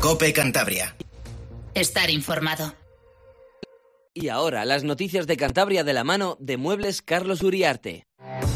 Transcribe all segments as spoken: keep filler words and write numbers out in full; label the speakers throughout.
Speaker 1: COPE Cantabria.
Speaker 2: Estar informado.
Speaker 3: Y ahora, las noticias de Cantabria de la mano de Muebles Carlos Uriarte.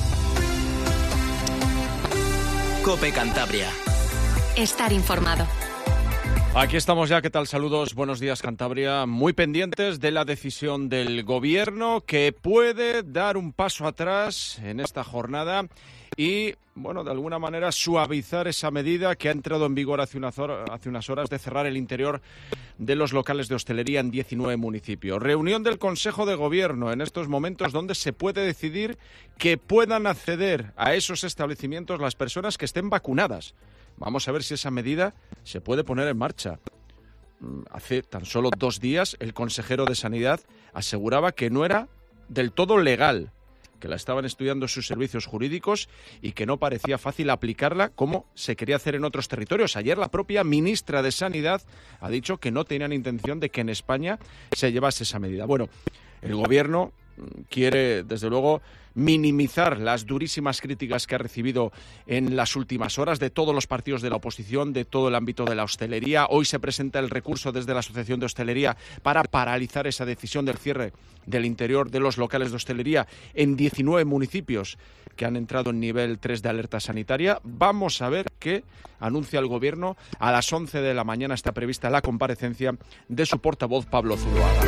Speaker 1: COPE Cantabria.
Speaker 4: Estar informado.
Speaker 5: Aquí estamos ya, ¿qué tal? Saludos, buenos días Cantabria. Muy pendientes de la decisión del Gobierno que puede dar un paso atrás en esta jornada y, bueno, de alguna manera suavizar esa medida que ha entrado en vigor hace unas horas, hace unas horas de cerrar el interior de los locales de hostelería en diecinueve municipios. Reunión del Consejo de Gobierno en estos momentos donde se puede decidir que puedan acceder a esos establecimientos las personas que estén vacunadas. Vamos a ver si esa medida se puede poner en marcha. Hace tan solo dos días el consejero de Sanidad aseguraba que no era del todo legal, que la estaban estudiando sus servicios jurídicos y que no parecía fácil aplicarla como se quería hacer en otros territorios. Ayer la propia ministra de Sanidad ha dicho que no tenían intención de que en España se llevase esa medida. Bueno, el Gobierno quiere, desde luego, minimizar las durísimas críticas que ha recibido en las últimas horas de todos los partidos de la oposición, de todo el ámbito de la hostelería. Hoy se presenta el recurso desde la Asociación de Hostelería para paralizar esa decisión del cierre del interior de los locales de hostelería en diecinueve municipios que han entrado en nivel tres de alerta sanitaria. Vamos a ver qué anuncia el Gobierno. A las once de la mañana está prevista la comparecencia de su portavoz, Pablo Zuloaga.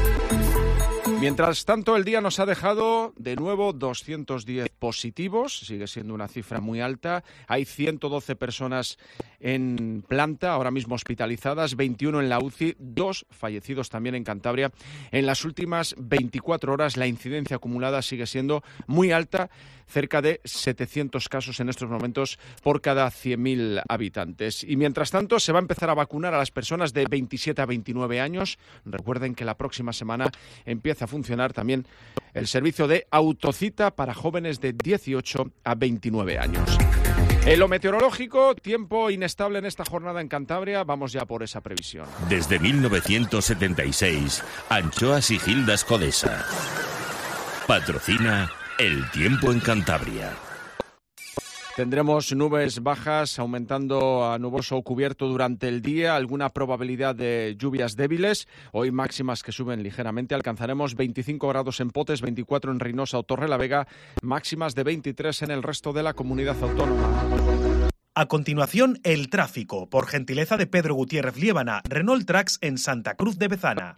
Speaker 5: Mientras tanto, el día nos ha dejado de nuevo doscientos diez positivos, sigue siendo una cifra muy alta. Hay ciento doce personas en planta, ahora mismo hospitalizadas, veintiuno en la U C I, dos fallecidos también en Cantabria. En las últimas veinticuatro horas la incidencia acumulada sigue siendo muy alta, cerca de setecientos casos en estos momentos por cada cien mil habitantes. Y mientras tanto se va a empezar a vacunar a las personas de veintisiete a veintinueve años. Recuerden que la próxima semana empieza a funcionar también el servicio de autocita para jóvenes de dieciocho a veintinueve años. En lo meteorológico, tiempo inestable en esta jornada en Cantabria. Vamos ya por esa previsión.
Speaker 6: Desde mil novecientos setenta y seis, Anchoas y Gildas Codesa. Patrocina el tiempo en Cantabria.
Speaker 5: Tendremos nubes bajas aumentando a nuboso o cubierto durante el día, alguna probabilidad de lluvias débiles. Hoy máximas que suben ligeramente, alcanzaremos veinticinco grados en Potes, veinticuatro en Reynosa o Torrelavega, máximas de veintitrés en el resto de la comunidad autónoma.
Speaker 7: A continuación, el tráfico, por gentileza de Pedro Gutiérrez Liébana, Renault Trax en Santa Cruz de Bezana.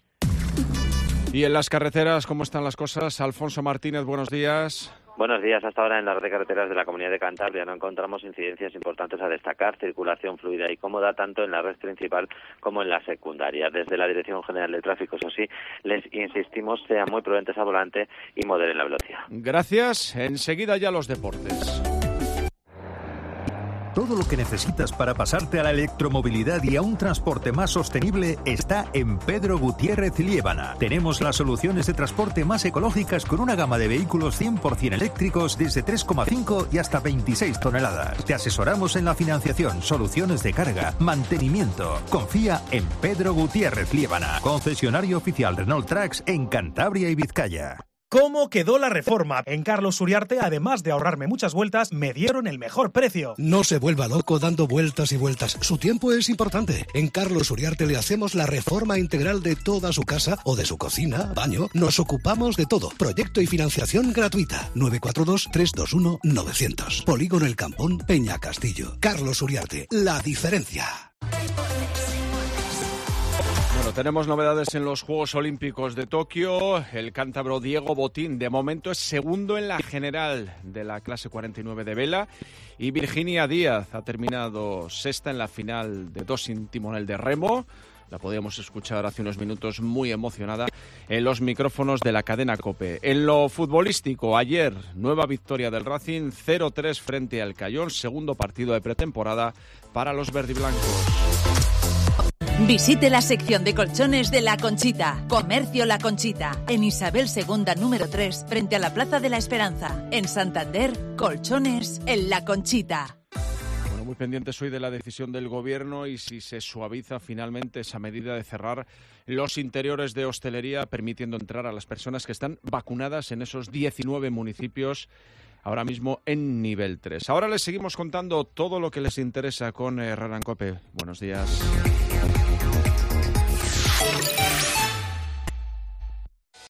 Speaker 5: Y en las carreteras, ¿cómo están las cosas? Alfonso Martínez, buenos días.
Speaker 8: Buenos días. Hasta ahora en la red de carreteras de la Comunidad de Cantabria no encontramos incidencias importantes a destacar, circulación fluida y cómoda tanto en la red principal como en la secundaria. Desde la Dirección General de Tráfico, eso sí, les insistimos, sean muy prudentes al volante y moderen la velocidad.
Speaker 5: Gracias. Enseguida ya los deportes.
Speaker 9: Todo lo que necesitas para pasarte a la electromovilidad y a un transporte más sostenible está en Pedro Gutiérrez Liébana. Tenemos las soluciones de transporte más ecológicas con una gama de vehículos cien por ciento eléctricos desde tres coma cinco y hasta veintiséis toneladas. Te asesoramos en la financiación, soluciones de carga, mantenimiento. Confía en Pedro Gutiérrez Liébana, concesionario oficial Renault Trax en Cantabria y Vizcaya.
Speaker 7: ¿Cómo quedó la reforma? En Carlos Uriarte, además de ahorrarme muchas vueltas, me dieron el mejor precio.
Speaker 10: No se vuelva loco dando vueltas y vueltas. Su tiempo es importante. En Carlos Uriarte le hacemos la reforma integral de toda su casa o de su cocina, baño. Nos ocupamos de todo. Proyecto y financiación gratuita. nueve cuatro dos, tres dos uno, nueve cero cero. Polígono El Campón, Peña Castillo. Carlos Uriarte. La diferencia.
Speaker 5: Bueno, tenemos novedades en los Juegos Olímpicos de Tokio. El cántabro Diego Botín, de momento, es segundo en la general de la clase cuarenta y nueve de vela. Y Virginia Díaz ha terminado sexta en la final de dos sin timonel de remo. La podíamos escuchar hace unos minutos muy emocionada en los micrófonos de la cadena COPE. En lo futbolístico, ayer, nueva victoria del Racing, cero tres frente al Cayón, segundo partido de pretemporada para los verdiblancos.
Speaker 2: Visite la sección de colchones de La Conchita. Comercio La Conchita. En Isabel segunda número tres, frente a la Plaza de la Esperanza. En Santander, colchones en La Conchita.
Speaker 5: Bueno, muy pendientes hoy de la decisión del Gobierno y si se suaviza finalmente esa medida de cerrar los interiores de hostelería, permitiendo entrar a las personas que están vacunadas en esos diecinueve municipios ahora mismo en nivel tres. Ahora les seguimos contando todo lo que les interesa con eh, Hernán Cope. Buenos días.